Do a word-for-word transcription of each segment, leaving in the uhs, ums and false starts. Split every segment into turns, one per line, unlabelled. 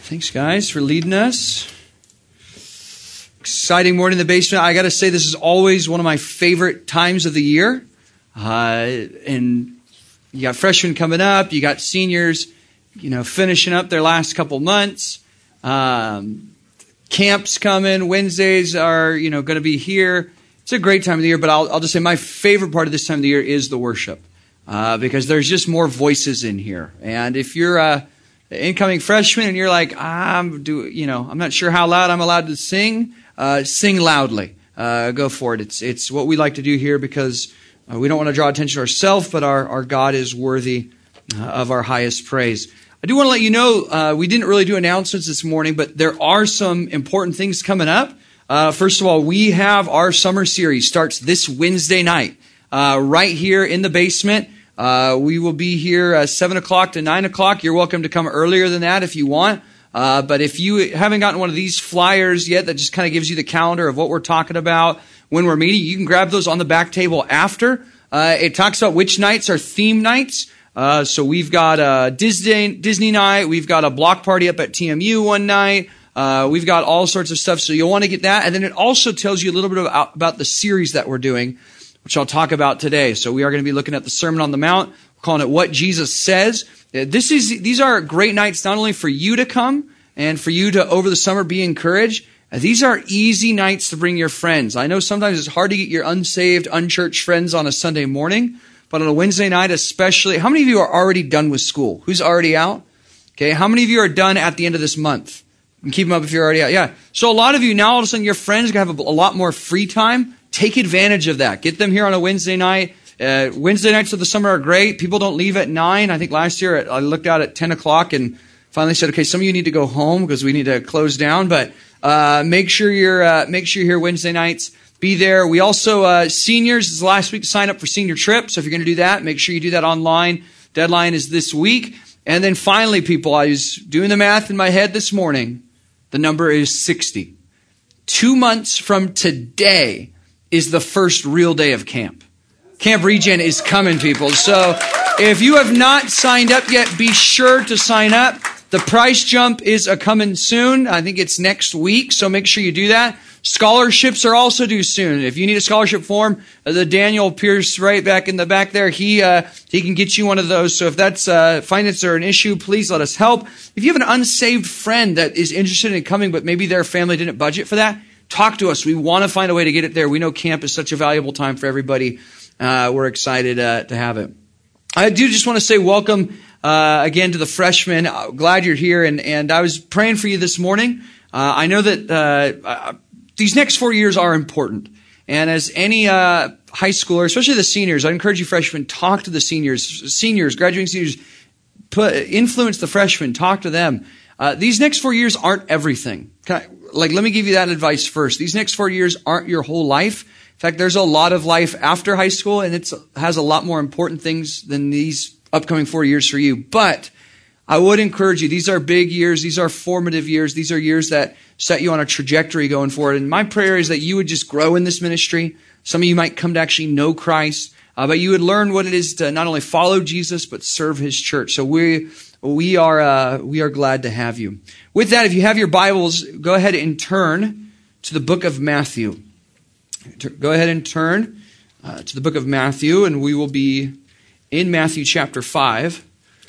Thanks, guys, for leading us. Exciting morning in the basement. I got to say, this is always one of my favorite times of the year. Uh, and you got freshmen coming up. You got seniors, you know, finishing up their last couple months. Um, camps coming. Wednesdays are, you know, going to be here. It's a great time of the year, but I'll, I'll just say my favorite part of this time of the year is the worship. Uh, because there's just more voices in here. And if you're a incoming freshman and you're like, I'm do you know, I'm not sure how loud I'm allowed to sing, uh, sing loudly. Uh, go for it. It's it's what we like to do here because uh, we don't want to draw attention to ourselves, but our, our God is worthy uh, of our highest praise. I do want to let you know, uh, we didn't really do announcements this morning, but there are some important things coming up. Uh, first of all, we have our summer series starts this Wednesday night. Uh, right here in the basement. Uh, we will be here uh, seven o'clock to nine o'clock. You're welcome to come earlier than that if you want. Uh, but if you haven't gotten one of these flyers yet that just kind of gives you the calendar of what we're talking about when we're meeting, you can grab those on the back table after. Uh, it talks about which nights are theme nights. Uh, so we've got a Disney, Disney night. We've got a block party up at T M U one night. Uh, we've got all sorts of stuff. So you'll want to get that. And then it also tells you a little bit about, about the series that we're doing, which I'll talk about today. So we are going to be looking at the Sermon on the Mount. We're calling it What Jesus Says. This is These are great nights not only for you to come and for you to, over the summer, be encouraged. These are easy nights to bring your friends. I know sometimes it's hard to get your unsaved, unchurched friends on a Sunday morning, but on a Wednesday night especially. How many of you are already done with school? Who's already out? Okay, how many of you are done at the end of this month? You can keep them up if you're already out. Yeah. So a lot of you, now all of a sudden your friends are going to have a, a lot more free time. Take advantage of that. Get them here on a Wednesday night. Uh, Wednesday nights of the summer are great. People don't leave at nine. I think last year I looked out at ten o'clock and finally said, okay, some of you need to go home because we need to close down. But uh, make sure you're uh, make sure you're here Wednesday nights. Be there. We also, uh, seniors, this is the last week to sign up for senior trip. So if you're going to do that, make sure you do that online. Deadline is this week. And then finally, people, I was doing the math in my head this morning. The number is sixty. Two months from today is the first real day of camp. Camp Regen is coming, people. So if you have not signed up yet, be sure to sign up. The price jump is a coming soon. I think it's next week, so make sure you do that. Scholarships are also due soon. If you need a scholarship form, the Daniel Pierce right back in the back there, he uh, he can get you one of those. So if that's uh, finances are an issue, please let us help. If you have an unsaved friend that is interested in coming, but maybe their family didn't budget for that, talk to us. We want to find a way to get it there. We know camp is such a valuable time for everybody. Uh, we're excited uh, to have it. I do just want to say welcome uh, again to the freshmen. Uh, glad you're here. And, and I was praying for you this morning. Uh, I know that uh, these next four years are important. And as any uh, high schooler, especially the seniors, I encourage you freshmen, talk to the seniors. Seniors, graduating seniors, put, influence the freshmen. Talk to them. Uh, these next four years aren't everything. Can I, like, let me give you that advice first. These next four years aren't your whole life. In fact, there's a lot of life after high school, and it has a lot more important things than these upcoming four years for you. But I would encourage you, these are big years. These are formative years. These are years that set you on a trajectory going forward. And my prayer is that you would just grow in this ministry. Some of you might come to actually know Christ, uh, but you would learn what it is to not only follow Jesus, but serve his church. So we we are uh, we are glad to have you. With that, if you have your Bibles, go ahead and turn to the book of Matthew. Go ahead and turn uh, to the book of Matthew, and we will be in Matthew chapter five.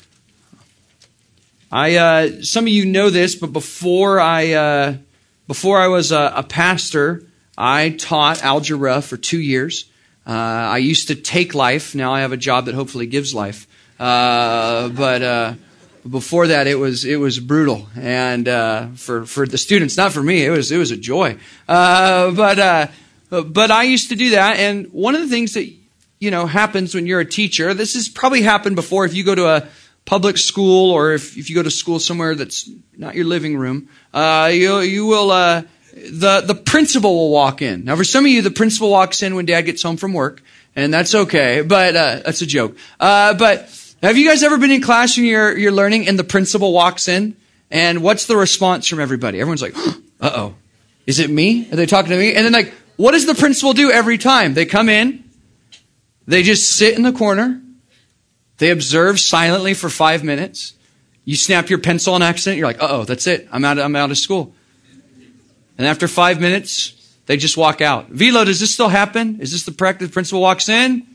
I uh, some of you know this, but before I uh, before I was a, a pastor, I taught algebra for two years. Uh, I used to take life. Now I have a job that hopefully gives life. Uh, but uh, before that, it was it was brutal, and uh, for for the students, not for me. It was it was a joy. Uh, but uh, but I used to do that, and one of the things that you know happens when you're a teacher. This has probably happened before. If you go to a public school, or if, if you go to school somewhere that's not your living room, uh, you you will uh, the the principal will walk in. Now, for some of you, the principal walks in when Dad gets home from work, and that's okay. But uh, that's a joke. Uh, but have you guys ever been in class when you're you're learning, and the principal walks in, and what's the response from everybody? Everyone's like, "Uh oh, is it me? Are they talking to me?" And then like, what does the principal do every time? They come in, they just sit in the corner. They observe silently for five minutes. You snap your pencil on accident, you're like, uh-oh, that's it. I'm out, I'm out of school. And after five minutes, they just walk out. Velo, does this still happen? Is this the practice? The principal walks in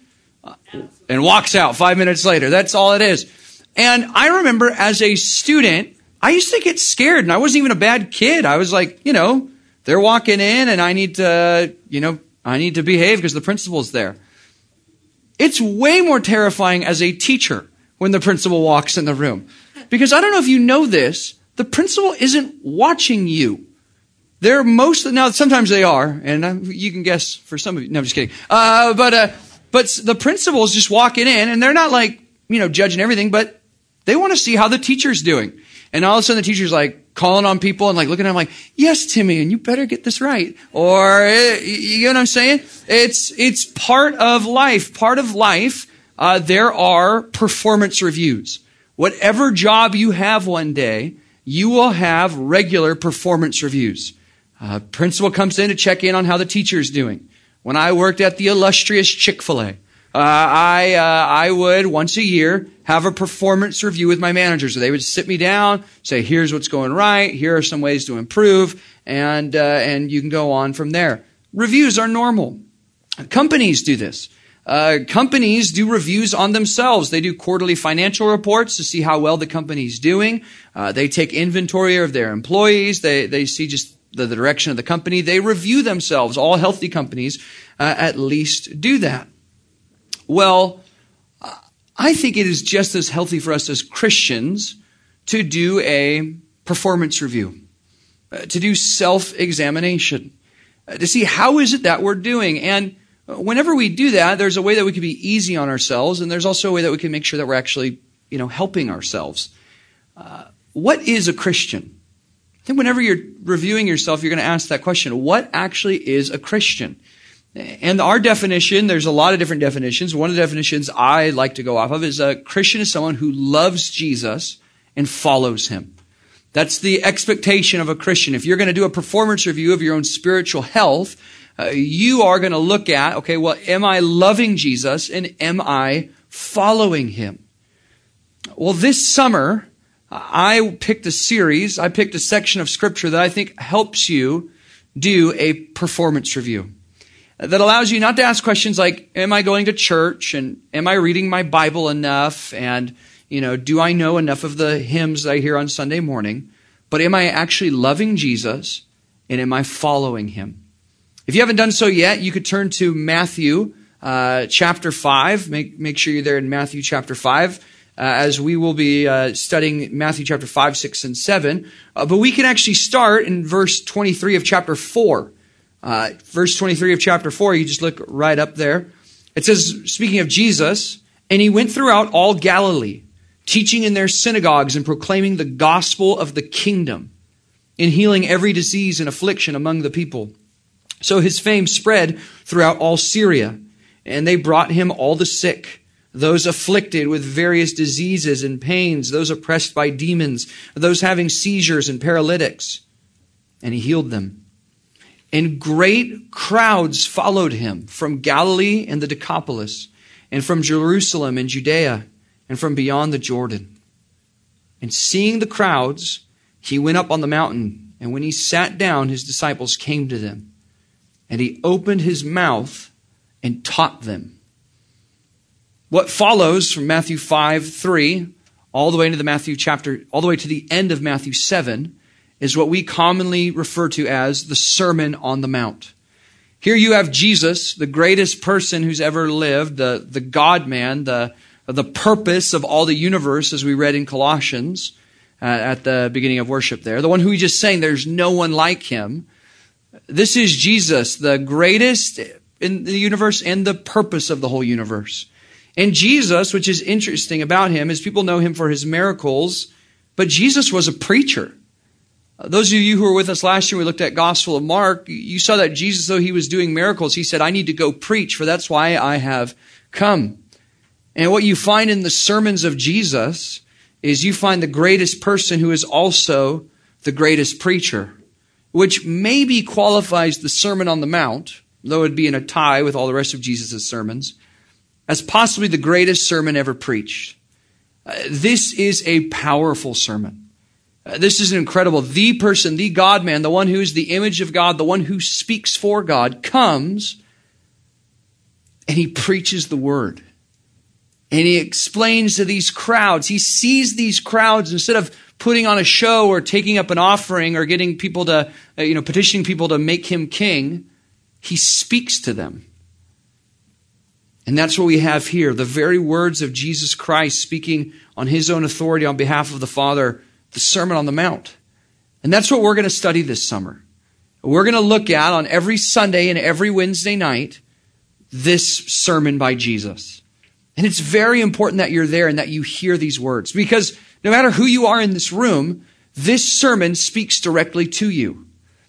and walks out five minutes later. That's all it is. And I remember as a student, I used to get scared, and I wasn't even a bad kid. I was like, you know, they're walking in and I need to, you know, I need to behave because the principal's there. It's way more terrifying as a teacher when the principal walks in the room. Because I don't know if you know this, the principal isn't watching you. They're most, now sometimes they are, and you can guess for some of you, no, I'm just kidding. Uh, but, uh, but the principal's just walking in, and they're not like, you know, judging everything, but they want to see how the teacher's doing. And all of a sudden the teacher's like calling on people and like looking at them like, yes, Timmy, and you better get this right. Or, you know what I'm saying? It's, it's part of life. Part of life, uh, there are performance reviews. Whatever job you have one day, you will have regular performance reviews. Uh, principal comes in to check in on how the teacher's doing. When I worked at the illustrious Chick-fil-A, uh, I, uh, I would once a year have a performance review with my managers. So they would sit me down, say, here's what's going right. Here are some ways to improve. And, uh, and you can go on from there. Reviews are normal. Companies do this. Uh, companies do reviews on themselves. They do quarterly financial reports to see how well the company's doing. Uh, they take inventory of their employees. They, they see just the, the direction of the company. They review themselves. All healthy companies uh, at least do that. Well, I think it is just as healthy for us as Christians to do a performance review, uh, to do self-examination, uh, to see how is it that we're doing. And whenever we do that, there's a way that we can be easy on ourselves, and there's also a way that we can make sure that we're actually, you know, helping ourselves. Uh, what is a Christian? I think whenever you're reviewing yourself, you're going to ask that question. What actually is a Christian? And our definition, there's a lot of different definitions. One of the definitions I like to go off of is a Christian is someone who loves Jesus and follows him. That's the expectation of a Christian. If you're going to do a performance review of your own spiritual health, uh, you are going to look at, okay, well, am I loving Jesus and am I following him? Well, this summer, I picked a series, I picked a section of scripture that I think helps you do a performance review. That allows you not to ask questions like, am I going to church? And am I reading my Bible enough? And, you know, do I know enough of the hymns that I hear on Sunday morning? But am I actually loving Jesus? And am I following him? If you haven't done so yet, you could turn to Matthew uh, chapter five. Make, make sure you're there in Matthew chapter five. Uh, as we will be uh, studying Matthew chapter five, six, and seven. Uh, but we can actually start in verse twenty-three of chapter four. Uh, verse twenty-three of chapter four, you just look right up there. It says, speaking of Jesus, and he went throughout all Galilee, teaching in their synagogues and proclaiming the gospel of the kingdom, and healing every disease and affliction among the people. So his fame spread throughout all Syria, and they brought him all the sick, those afflicted with various diseases and pains, those oppressed by demons, those having seizures and paralytics, and he healed them. And great crowds followed him from Galilee and the Decapolis, and from Jerusalem and Judea, and from beyond the Jordan. And seeing the crowds, he went up on the mountain, and when he sat down, his disciples came to them. And he opened his mouth and taught them. What follows from Matthew five, three, all the way into the Matthew chapter, all the way to the end of Matthew seven, is what we commonly refer to as the Sermon on the Mount. Here you have Jesus, the greatest person who's ever lived, the, the God-man, the, the purpose of all the universe, as we read in Colossians uh, at the beginning of worship there. The one who we just sang, there's no one like him. This is Jesus, the greatest in the universe and the purpose of the whole universe. And Jesus, which is interesting about him, is people know him for his miracles, but Jesus was a preacher. Those of you who were with us last year, we looked at Gospel of Mark, you saw that Jesus, though he was doing miracles, he said, I need to go preach, for that's why I have come. And what you find in the sermons of Jesus is you find the greatest person who is also the greatest preacher, which maybe qualifies the Sermon on the Mount, though it would be in a tie with all the rest of Jesus' sermons, as possibly the greatest sermon ever preached. Uh, this is a powerful sermon. Uh, this is incredible. The person, the God-man, the one who is the image of God, the one who speaks for God, comes and he preaches the word. And he explains to these crowds. He sees these crowds, instead of putting on a show or taking up an offering or getting people to, uh, you know, petitioning people to make him king, he speaks to them. And that's what we have here. The very words of Jesus Christ speaking on his own authority on behalf of the Father, the Sermon on the Mount. And that's what we're going to study this summer. We're going to look at on every Sunday and every Wednesday night this sermon by Jesus. And it's very important that you're there and that you hear these words, because no matter who you are in this room, this sermon speaks directly to you.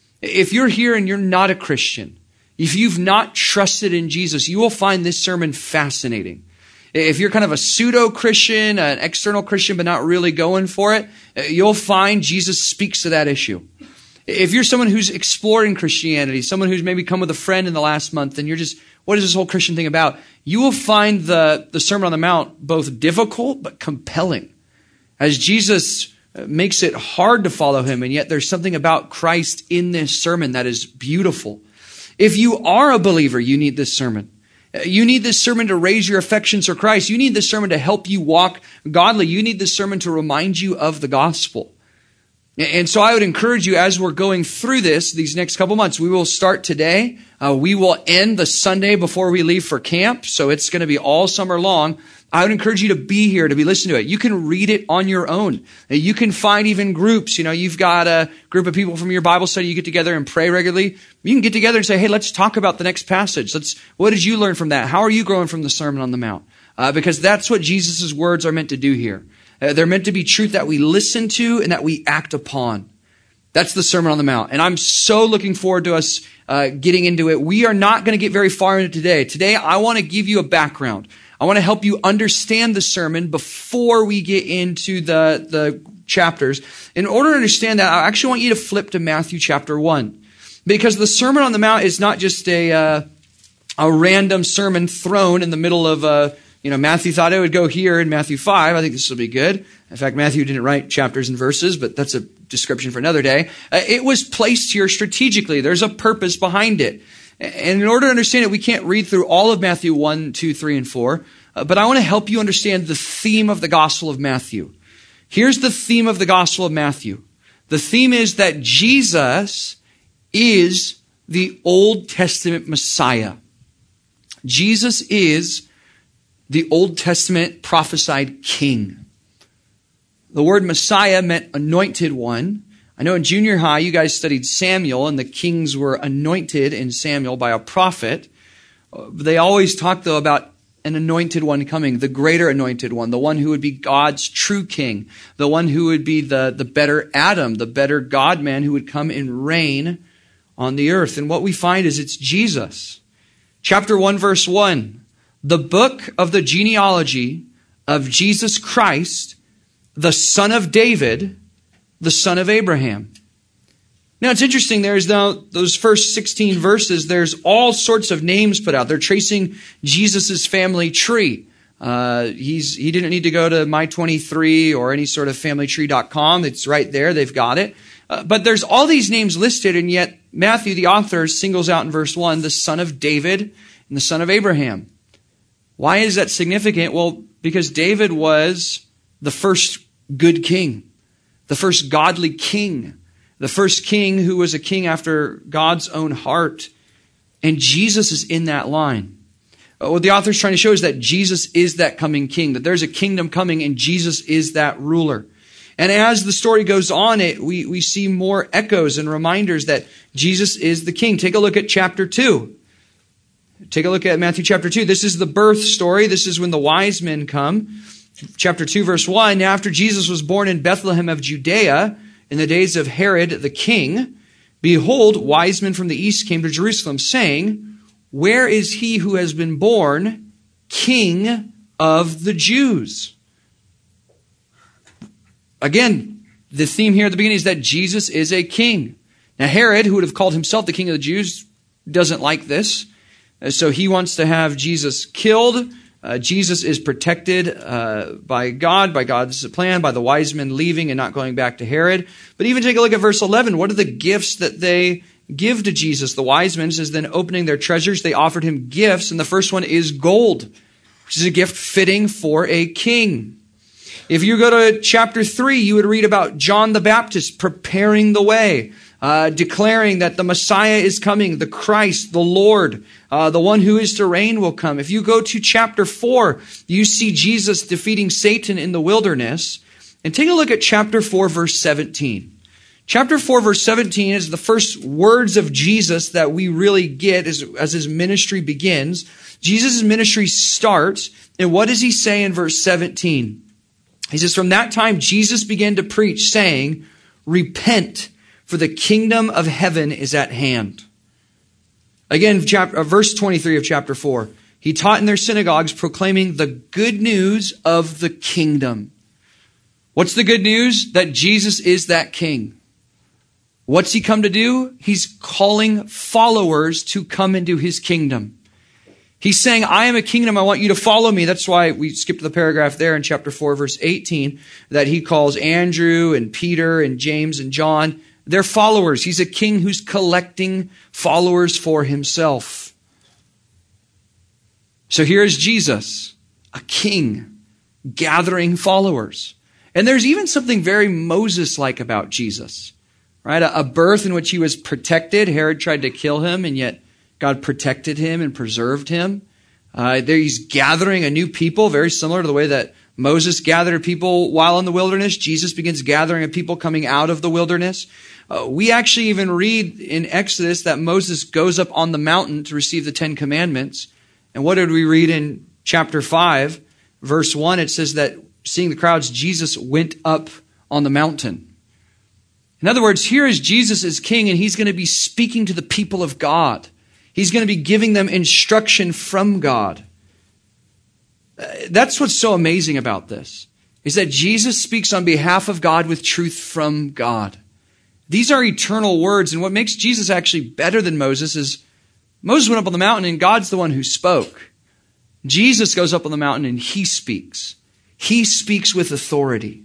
If you're here and you're not a Christian, if you've not trusted in Jesus, you will find this sermon fascinating. If you're kind of a pseudo-Christian, an external Christian, but not really going for it, you'll find Jesus speaks to that issue. If you're someone who's exploring Christianity, someone who's maybe come with a friend in the last month, and you're just, what is this whole Christian thing about? You will find the, the Sermon on the Mount both difficult but compelling, as Jesus makes it hard to follow him, and yet there's something about Christ in this sermon that is beautiful. If you are a believer, you need this sermon. You need this sermon to raise your affections for Christ. You need this sermon to help you walk godly. You need this sermon to remind you of the gospel. And so I would encourage you, as we're going through this, these next couple months, we will start today. Uh, we will end the Sunday before we leave for camp. So it's going to be all summer long. I would encourage you to be here, to be listening to it. You can read it on your own. You can find even groups. You know, you've got a group of people from your Bible study. You get together and pray regularly. You can get together and say, hey, let's talk about the next passage. Let's, what did you learn from that? How are you growing from the Sermon on the Mount? Uh, because that's what Jesus' words are meant to do here. Uh, they're meant to be truth that we listen to and that we act upon. That's the Sermon on the Mount. And I'm so looking forward to us uh, getting into it. We are not going to get very far into it today. Today, I want to give you a background. I want to help you understand the sermon before we get into the, the chapters. In order to understand that, I actually want you to flip to Matthew chapter one. Because the Sermon on the Mount is not just a uh, a random sermon thrown in the middle of, uh, you know, Matthew thought it would go here in Matthew five. I think this will be good. In fact, Matthew didn't write chapters and verses, but that's a description for another day. Uh, it was placed here strategically. There's a purpose behind it. And in order to understand it, we can't read through all of Matthew one, two, three, and four. Uh, but I want to help you understand the theme of the Gospel of Matthew. Here's the theme of the Gospel of Matthew. The theme is that Jesus is the Old Testament Messiah. Jesus is the Old Testament prophesied king. The word Messiah meant anointed one. I know in junior high, you guys studied Samuel, and the kings were anointed in Samuel by a prophet. They always talk, though, about an anointed one coming, the greater anointed one, the one who would be God's true king, the one who would be the, the better Adam, the better God-man who would come and reign on the earth. And what we find is it's Jesus. Chapter one, verse one, the book of the genealogy of Jesus Christ, the son of David, the son of Abraham. Now, it's interesting. There's now those first sixteen verses. There's all sorts of names put out. They're tracing Jesus' family tree. Uh, he's he didn't need to go to My twenty-three or any sort of family tree dot com. It's right there. They've got it. Uh, but there's all these names listed, and yet Matthew, the author, singles out in verse one the son of David and the son of Abraham. Why is that significant? Well, because David was the first good king, the first godly king, the first king who was a king after God's own heart. And Jesus is in that line. What the author is trying to show is that Jesus is that coming king, that there's a kingdom coming and Jesus is that ruler. And as the story goes on, it we, we see more echoes and reminders that Jesus is the king. Take a look at chapter two. Take a look at Matthew chapter two. This is the birth story. This is when the wise men come. Chapter two, verse one, now after Jesus was born in Bethlehem of Judea, in the days of Herod the king, behold, wise men from the east came to Jerusalem, saying, where is he who has been born King of the Jews? Again, the theme here at the beginning is that Jesus is a king. Now Herod, who would have called himself the king of the Jews, doesn't like this. So he wants to have Jesus killed. Uh, Jesus is protected uh, by God, by God's plan, by the wise men leaving and not going back to Herod. But even take a look at verse eleven. What are the gifts that they give to Jesus? The wise men, says, then opening their treasures, they offered him gifts. And the first one is gold, which is a gift fitting for a king. If you go to chapter three, you would read about John the Baptist preparing the way, uh, declaring that the Messiah is coming, the Christ, the Lord, uh, the one who is to reign will come. If you go to chapter four, you see Jesus defeating Satan in the wilderness. And take a look at chapter four, verse seventeen. Chapter four, verse seventeen is the first words of Jesus that we really get as, as his ministry begins. Jesus' ministry starts, and what does he say in verse seventeen? He says, from that time, Jesus began to preach, saying, repent, for the kingdom of heaven is at hand. Again, chapter, verse twenty-three of chapter four. He taught in their synagogues, proclaiming the good news of the kingdom. What's the good news? That Jesus is that king. What's he come to do? He's calling followers to come into his kingdom. He's saying, I am a kingdom. I want you to follow me. That's why we skipped the paragraph there in chapter four, verse eighteen, that he calls Andrew and Peter and James and John. They're followers. He's a king who's collecting followers for himself. So here's Jesus, a king, gathering followers. And there's even something very Moses-like about Jesus, right? A, a birth in which he was protected. Herod tried to kill him, and yet God protected him and preserved him. Uh, there he's gathering a new people, very similar to the way that Moses gathered a people while in the wilderness. Jesus begins gathering a people coming out of the wilderness. Uh, we actually even read in Exodus that Moses goes up on the mountain to receive the Ten Commandments. And what did we read in chapter five, verse one? It says that seeing the crowds, Jesus went up on the mountain. In other words, here is Jesus as king, and he's going to be speaking to the people of God. He's going to be giving them instruction from God. That's what's so amazing about this, is that Jesus speaks on behalf of God with truth from God. These are eternal words, and what makes Jesus actually better than Moses is Moses went up on the mountain and God's the one who spoke. Jesus goes up on the mountain and he speaks. He speaks with authority.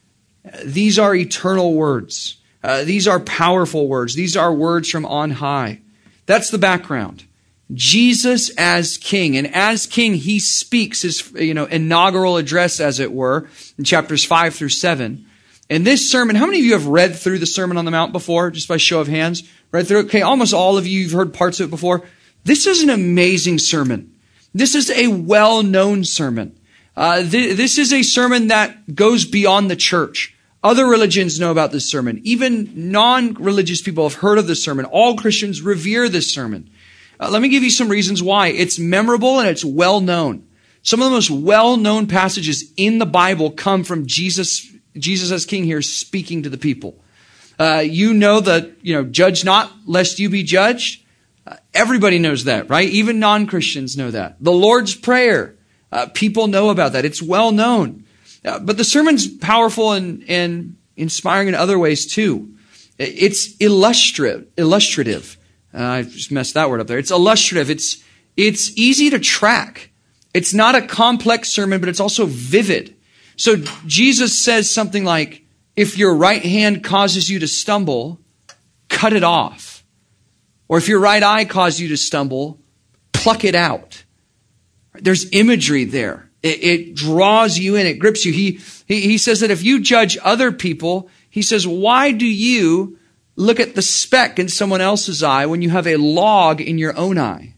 These are eternal words. Uh, these are powerful words. These are words from on high. That's the background. Jesus as king. And as king, he speaks his, you know, inaugural address, as it were, in chapters five through seven. And this sermon, how many of you have read through the Sermon on the Mount before? Just by show of hands. Read through it? Okay, almost all of you, you've heard parts of it before. This is an amazing sermon. This is a well-known sermon. Uh, th- this is a sermon that goes beyond the church. Other religions know about this sermon. Even non-religious people have heard of this sermon. All Christians revere this sermon. Uh, let me give you some reasons why. It's memorable and it's well-known. Some of the most well-known passages in the Bible come from Jesus, Jesus as king here speaking to the people. Uh, you know that, you know, judge not lest you be judged. Uh, everybody knows that, right? Even non-Christians know that. The Lord's Prayer. Uh, people know about that. It's well known. Uh, but the sermon's powerful and, and inspiring in other ways too. It's illustrative. Illustrative. Uh, I just messed that word up there. It's illustrative. It's, it's easy to track. It's not a complex sermon, but it's also vivid. So Jesus says something like, if your right hand causes you to stumble, cut it off. Or if your right eye causes you to stumble, pluck it out. There's imagery there. It, it draws you in. It grips you. He, he, he says that if you judge other people, he says, why do you look at the speck in someone else's eye when you have a log in your own eye?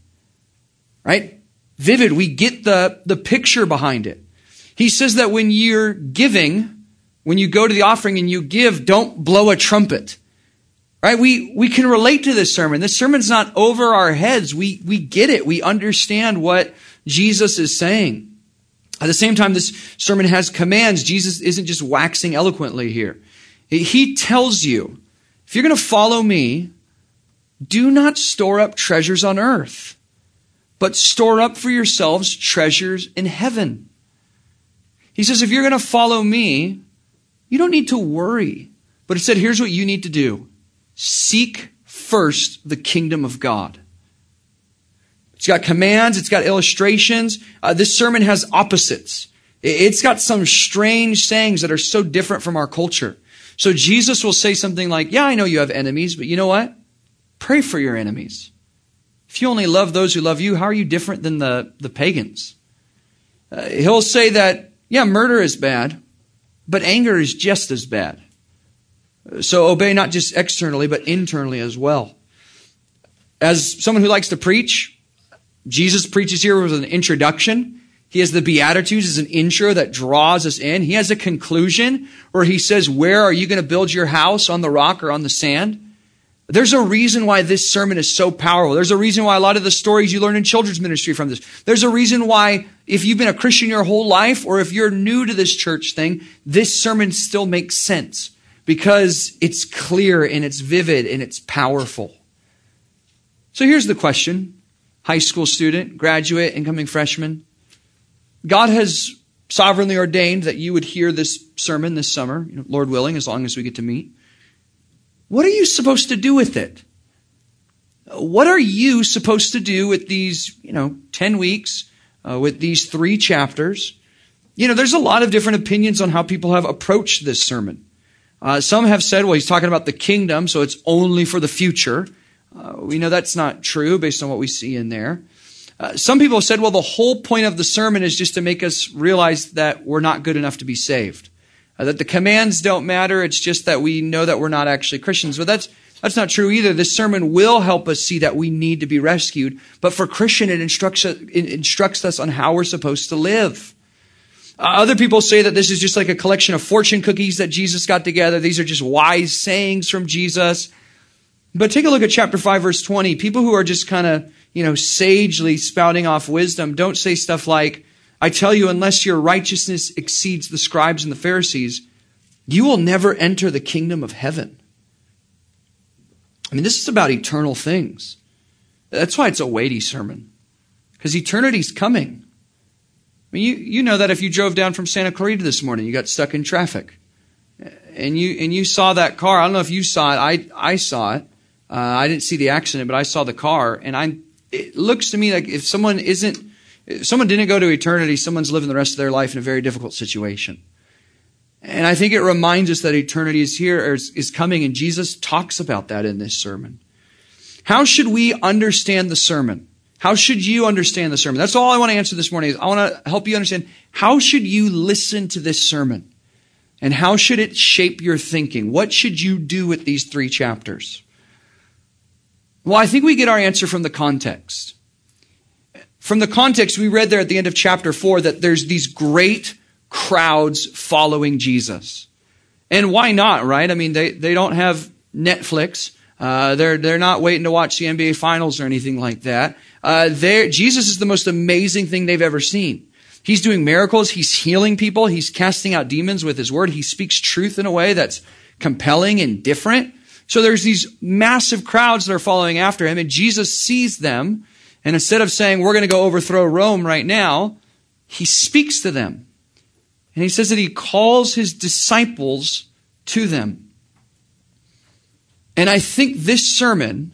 Right? Vivid. We get the, the picture behind it. He says that when you're giving, when you go to the offering and you give, don't blow a trumpet. Right? We, we can relate to this sermon. This sermon's not over our heads. We, we get it. We understand what Jesus is saying. At the same time, this sermon has commands. Jesus isn't just waxing eloquently here. He tells you, if you're going to follow me, do not store up treasures on earth, but store up for yourselves treasures in heaven. He says, if you're going to follow me, you don't need to worry. But he said, here's what you need to do. Seek first the kingdom of God. It's got commands. It's got illustrations. Uh, this sermon has opposites. It's got some strange sayings that are so different from our culture. So Jesus will say something like, yeah, I know you have enemies, but you know what? Pray for your enemies. If you only love those who love you, how are you different than the, the pagans? Uh, he'll say that, yeah, murder is bad, but anger is just as bad. So obey not just externally, but internally as well. As someone who likes to preach, Jesus preaches here with an introduction. He has the Beatitudes as an intro that draws us in. He has a conclusion where he says, where are you going to build your house, on the rock or on the sand? There's a reason why this sermon is so powerful. There's a reason why a lot of the stories you learn in children's ministry from this. There's a reason why if you've been a Christian your whole life or if you're new to this church thing, this sermon still makes sense because it's clear and it's vivid and it's powerful. So here's the question. High school student, graduate, incoming freshman. God has sovereignly ordained that you would hear this sermon this summer, you know, Lord willing, as long as we get to meet. What are you supposed to do with it? What are you supposed to do with these, you know, ten weeks, uh, with these three chapters? You know, there's a lot of different opinions on how people have approached this sermon. Uh, some have said, well, he's talking about the kingdom, so it's only for the future. Uh, we know that's not true based on what we see in there. Uh, some people have said, well, the whole point of the sermon is just to make us realize that we're not good enough to be saved. Uh, that the commands don't matter. It's just that we know that we're not actually Christians. But that's that's not true either. This sermon will help us see that we need to be rescued. But for Christian, it instructs, it instructs us on how we're supposed to live. Uh, other people say that this is just like a collection of fortune cookies that Jesus got together. These are just wise sayings from Jesus. But take a look at chapter five, verse twenty. People who are just kind of, you know, sagely spouting off wisdom don't say stuff like, I tell you, unless your righteousness exceeds the scribes and the Pharisees, you will never enter the kingdom of heaven. I mean, this is about eternal things. That's why it's a weighty sermon, because eternity's coming. I mean, you, you know that if you drove down from Santa Clarita this morning, you got stuck in traffic, and you and you saw that car. I don't know if you saw it. I I saw it. Uh, I didn't see the accident, but I saw the car, and I. It looks to me like if someone isn't. If someone didn't go to eternity, someone's living the rest of their life in a very difficult situation. And I think it reminds us that eternity is here, or is, is coming, and Jesus talks about that in this sermon. How should we understand the sermon? How should you understand the sermon? That's all I want to answer this morning. Is I want to help you understand, how should you listen to this sermon? And how should it shape your thinking? What should you do with these three chapters? Well, I think we get our answer from the context. From the context, we read there at the end of chapter four that there's these great crowds following Jesus. And why not, right? I mean, they, they don't have Netflix. Uh, they're, they're not waiting to watch the N B A finals or anything like that. Uh, Jesus is the most amazing thing they've ever seen. He's doing miracles. He's healing people. He's casting out demons with his word. He speaks truth in a way that's compelling and different. So there's these massive crowds that are following after him, and Jesus sees them. And instead of saying, we're going to go overthrow Rome right now, he speaks to them. And he says that he calls his disciples to them. And I think this sermon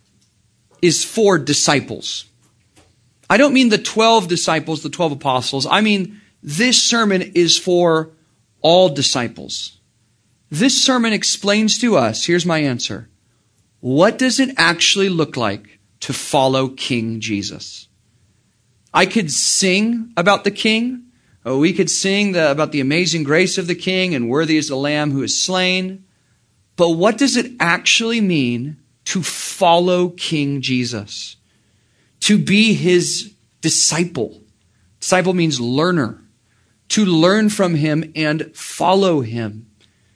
is for disciples. I don't mean the twelve disciples, the twelve apostles. I mean, this sermon is for all disciples. This sermon explains to us, here's my answer, what does it actually look like to follow King Jesus? I could sing about the King. Oh, we could sing the, about the amazing grace of the King and worthy is the Lamb who is slain. But what does it actually mean to follow King Jesus? To be his disciple. Disciple means learner. To learn from him and follow him.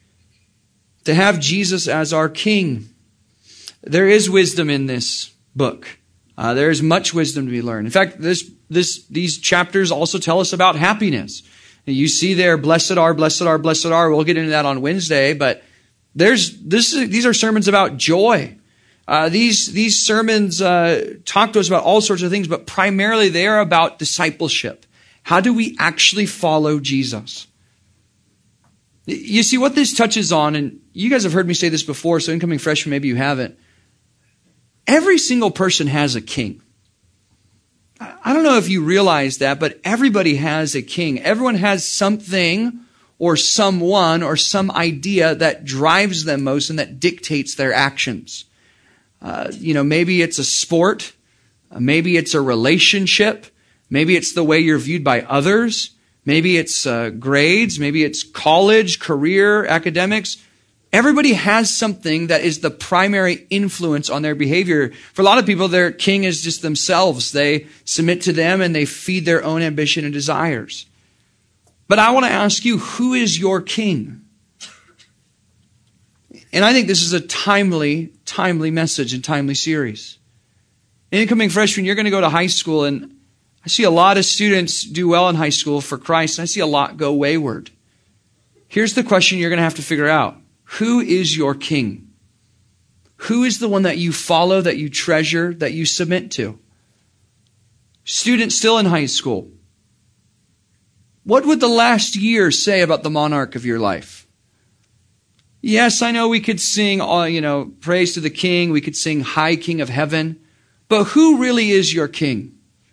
To have Jesus as our King. There is wisdom in this book. Uh, there is much wisdom to be learned. In fact, this, this, these chapters also tell us about happiness. And you see there, blessed are, blessed are, blessed are. We'll get into that on Wednesday, but there's this. Is, these are sermons about joy. Uh, these these sermons uh, talk to us about all sorts of things, but primarily they are about discipleship. How do we actually follow Jesus? You see, what this touches on, and you guys have heard me say this before, so incoming freshmen, maybe you haven't. Every single person has a king. I don't know if you realize that, but everybody has a king. Everyone has something or someone or some idea that drives them most and that dictates their actions. Uh, you know, maybe it's a sport. Uh, maybe it's a relationship. Maybe it's the way you're viewed by others. Maybe it's uh, grades. Maybe it's college, career, academics. Everybody has something that is the primary influence on their behavior. For a lot of people, their king is just themselves. They submit to them and they feed their own ambition and desires. But I want to ask you, who is your king? And I think this is a timely, timely message and timely series. Incoming freshmen, you're going to go to high school, and I see a lot of students do well in high school for Christ, and I see a lot go wayward. Here's the question you're going to have to figure out. Who is your king? Who is the one that you follow, that you treasure, that you submit to? Students still in high school, what would the last year say about the monarch of your life? Yes, I know we could sing, you know, praise to the king. We could sing High King of Heaven. But who really is your king?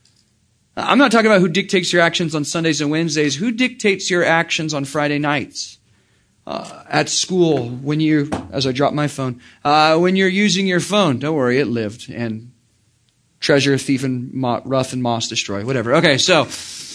I'm not talking about who dictates your actions on Sundays and Wednesdays. Who dictates your actions on Friday nights? Uh, at school, when you, as I drop my phone, uh, when you're using your phone, don't worry, it lived. And treasure, thief, and mo- rough and moss destroy, whatever. Okay, so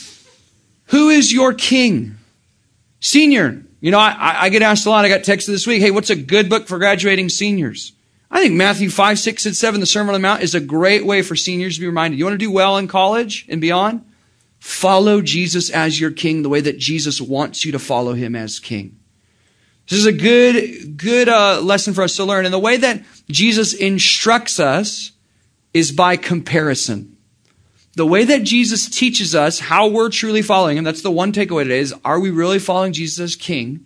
who is your king? Senior, you know, I, I get asked a lot. I got texted this week, hey, what's a good book for graduating seniors? I think Matthew five, six, and seven, the Sermon on the Mount, is a great way for seniors to be reminded. You want to do well in college and beyond? Follow Jesus as your king the way that Jesus wants you to follow him as king. This is a good, good uh, lesson for us to learn. And the way that Jesus instructs us is by comparison. The way that Jesus teaches us how we're truly following him, that's the one takeaway today, is are we really following Jesus as king?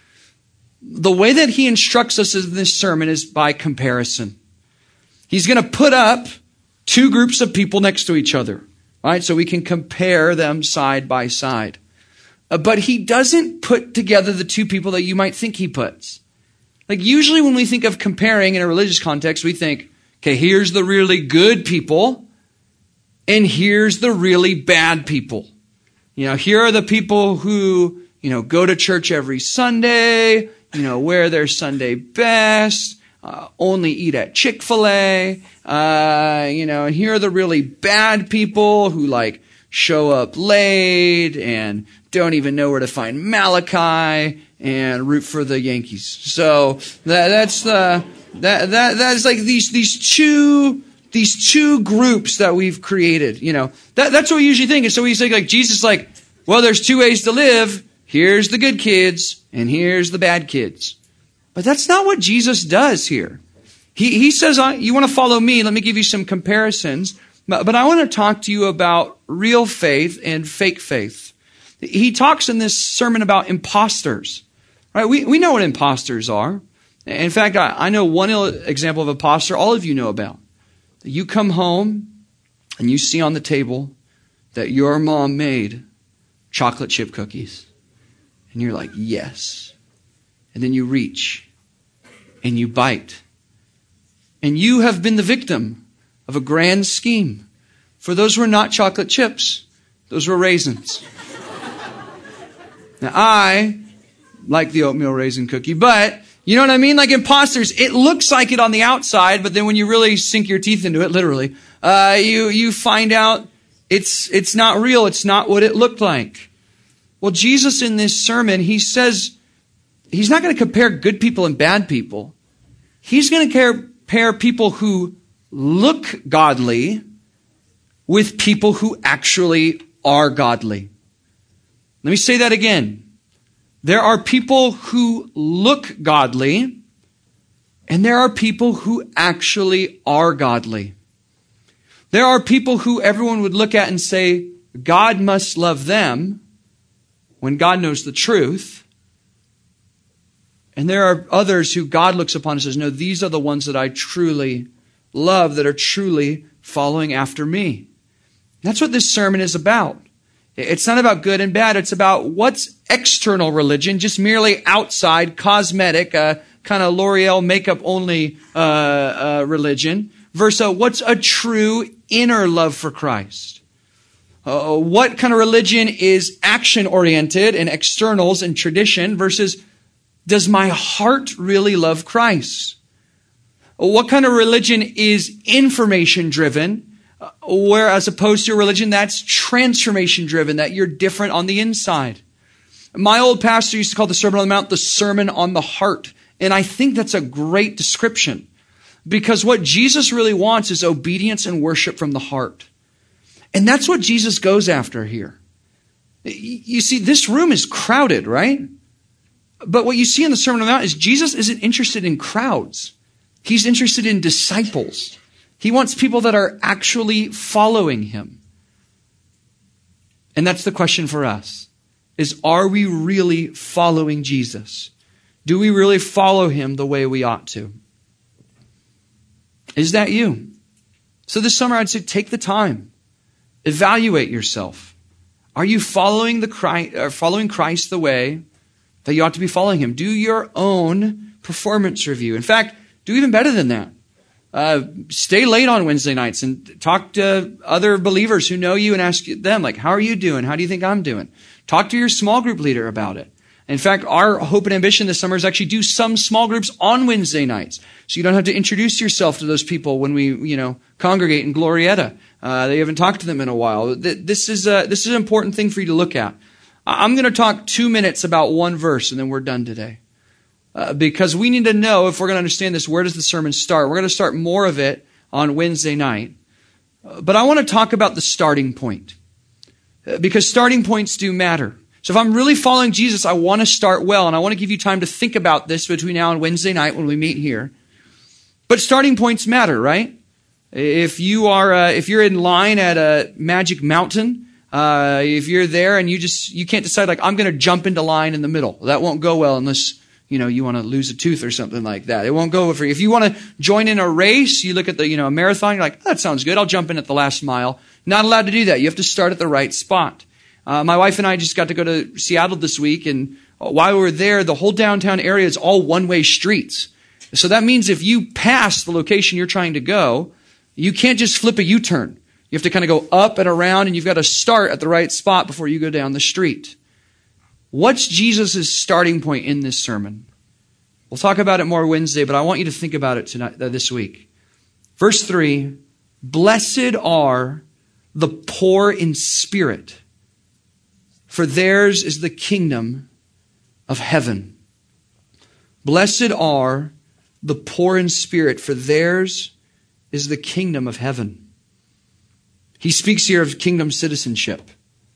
The way that he instructs us in this sermon is by comparison. He's going to put up two groups of people next to each other, right? So we can compare them side by side. Uh, but he doesn't put together the two people that you might think he puts. Like usually when we think of comparing in a religious context, we think, okay, here's the really good people and here's the really bad people. You know, here are the people who, you know, go to church every Sunday, you know, wear their Sunday best, uh, only eat at Chick-fil-A, uh, you know, and here are the really bad people who like show up late and don't even know where to find Malachi and root for the Yankees. So that, that's the, that, that, that is like these, these two, these two groups that we've created, you know, that, that's what we usually think. And so we say like, Jesus is like, well, there's two ways to live. Here's the good kids and here's the bad kids. But that's not what Jesus does here. He, he says, you want to follow me? Let me give you some comparisons. But, but I want to talk to you about real faith and fake faith. He talks in this sermon about imposters. Right? We, we know what imposters are. In fact, I, I know one example of imposter all of you know about. You come home and you see on the table that your mom made chocolate chip cookies. And you're like, yes. And then you reach and you bite. And you have been the victim of a grand scheme. For those were not chocolate chips. Those were raisins. Now, I like the oatmeal raisin cookie, but you know what I mean? Like imposters, it looks like it on the outside, but then when you really sink your teeth into it, literally, uh, you, you find out it's, it's not real. It's not what it looked like. Well, Jesus in this sermon, he says he's not going to compare good people and bad people. He's going to compare people who look godly with people who actually are godly. Let me say that again. There are people who look godly, and there are people who actually are godly. There are people who everyone would look at and say, God must love them, when God knows the truth. And there are others who God looks upon and says, no, these are the ones that I truly love, that are truly following after me. That's what this sermon is about. It's not about good and bad. It's about what's external religion, just merely outside, cosmetic, uh, kind of L'Oreal makeup only uh, uh, religion, versus what's a true inner love for Christ. Uh, what kind of religion is action-oriented and externals and tradition versus does my heart really love Christ? What kind of religion is information-driven, uh, whereas opposed to a religion that's transformation-driven, that you're different on the inside? My old pastor used to call the Sermon on the Mount the Sermon on the Heart. And I think that's a great description because what Jesus really wants is obedience and worship from the heart. And that's what Jesus goes after here. You see, this room is crowded, right? But what you see in the Sermon on the Mount is Jesus isn't interested in crowds. He's interested in disciples. He wants people that are actually following him. And that's the question for us, is are we really following Jesus? Do we really follow him the way we ought to? Is that you? So this summer I'd say take the time. Evaluate yourself. Are you following the Christ, or following Christ the way that you ought to be following him? Do your own performance review. In fact, do even better than that. Uh, stay late on Wednesday nights and talk to other believers who know you and ask them, like, how are you doing? How do you think I'm doing? Talk to your small group leader about it. In fact, our hope and ambition this summer is actually do some small groups on Wednesday nights. So you don't have to introduce yourself to those people when we, you know, congregate in Glorieta. Uh, they haven't talked to them in a while. This is a, this is an important thing for you to look at. I'm going to talk two minutes about one verse and then we're done today. Uh, because we need to know, if we're going to understand this, where does the sermon start? We're going to start more of it on Wednesday night. Uh, but I want to talk about the starting point. Uh, because starting points do matter. So if I'm really following Jesus, I want to start well. And I want to give you time to think about this between now and Wednesday night when we meet here. But starting points matter, right? If you are, uh, if you're in line at a Magic Mountain, uh, if you're there and you just, you can't decide, like, I'm going to jump into line in the middle. That won't go well unless, you know, you want to lose a tooth or something like that. It won't go for you. If you want to join in a race, you look at the, you know, a marathon, you're like, oh, that sounds good. I'll jump in at the last mile. Not allowed to do that. You have to start at the right spot. Uh, my wife and I just got to go to Seattle this week, and while we were there, the whole downtown area is all one-way streets. So that means if you pass the location you're trying to go, you can't just flip a U-turn. You have to kind of go up and around, and you've got to start at the right spot before you go down the street. What's Jesus' starting point in this sermon? We'll talk about it more Wednesday, but I want you to think about it tonight, uh, this week. Verse three, blessed are the poor in spirit, for theirs is the kingdom of heaven. Blessed are the poor in spirit, for theirs is the kingdom of heaven. He speaks here of kingdom citizenship.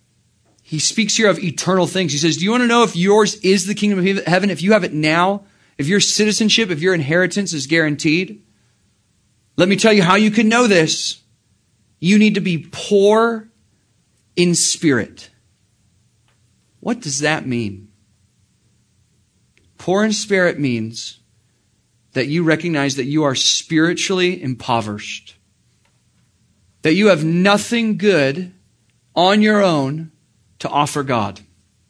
He speaks here of eternal things. He says, do you want to know if yours is the kingdom of heaven? If you have it now, if your citizenship, if your inheritance is guaranteed, let me tell you how you can know this. You need to be poor in spirit. What does that mean? Poor in spirit means that you recognize that you are spiritually impoverished. That you have nothing good on your own to offer God.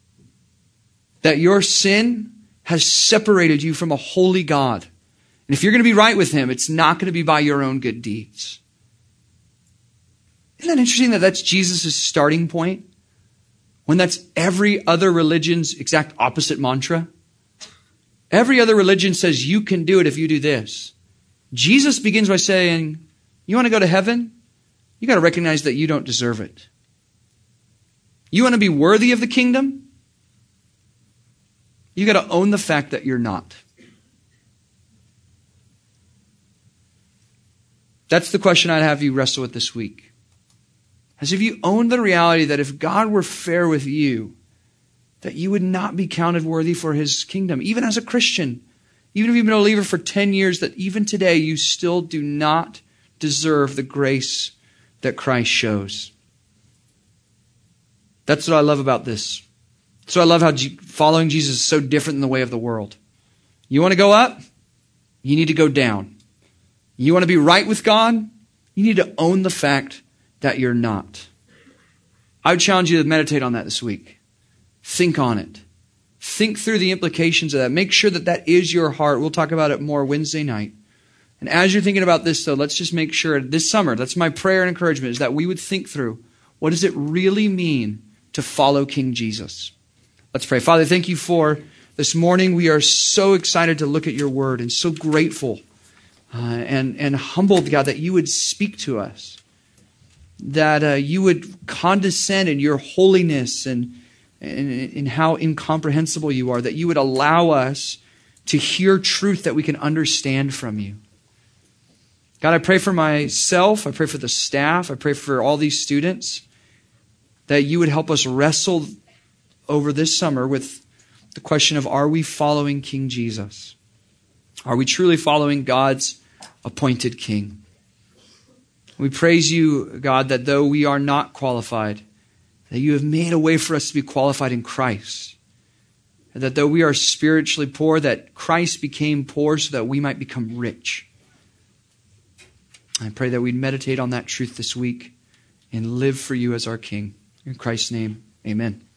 That your sin has separated you from a holy God. And if you're going to be right with him, it's not going to be by your own good deeds. Isn't that interesting that that's Jesus' starting point? When that's every other religion's exact opposite mantra? Every other religion says you can do it if you do this. Jesus begins by saying, you want to go to heaven? You got to recognize that you don't deserve it. You want to be worthy of the kingdom? You got to own the fact that you're not. That's the question I'd have you wrestle with this week. As if you own the reality that if God were fair with you, that you would not be counted worthy for his kingdom. Even as a Christian, even if you've been a believer for ten years, that even today you still do not deserve the grace that Christ shows. That's what I love about this. So I love how following Jesus is so different than the way of the world. You want to go up? You need to go down. You want to be right with God? You need to own the fact that you're not. I would challenge you to meditate on that this week. Think on it. Think through the implications of that. Make sure that that is your heart. We'll talk about it more Wednesday night. And as you're thinking about this, though, let's just make sure this summer, that's my prayer and encouragement, is that we would think through, What does it really mean to follow King Jesus? Let's pray. Father, thank you for this morning. We are so excited to look at your word and so grateful uh, and, and humbled, God, that you would speak to us, that uh, you would condescend in your holiness and in how incomprehensible you are, that you would allow us to hear truth that we can understand from you. God, I pray for myself. I pray for the staff. I pray for all these students, that you would help us wrestle over this summer with the question of, are we following King Jesus? Are we truly following God's appointed King? We praise you, God, that though we are not qualified, that you have made a way for us to be qualified in Christ. And that though we are spiritually poor, that Christ became poor so that we might become rich. I pray that we'd meditate on that truth this week and live for you as our King. In Christ's name, amen.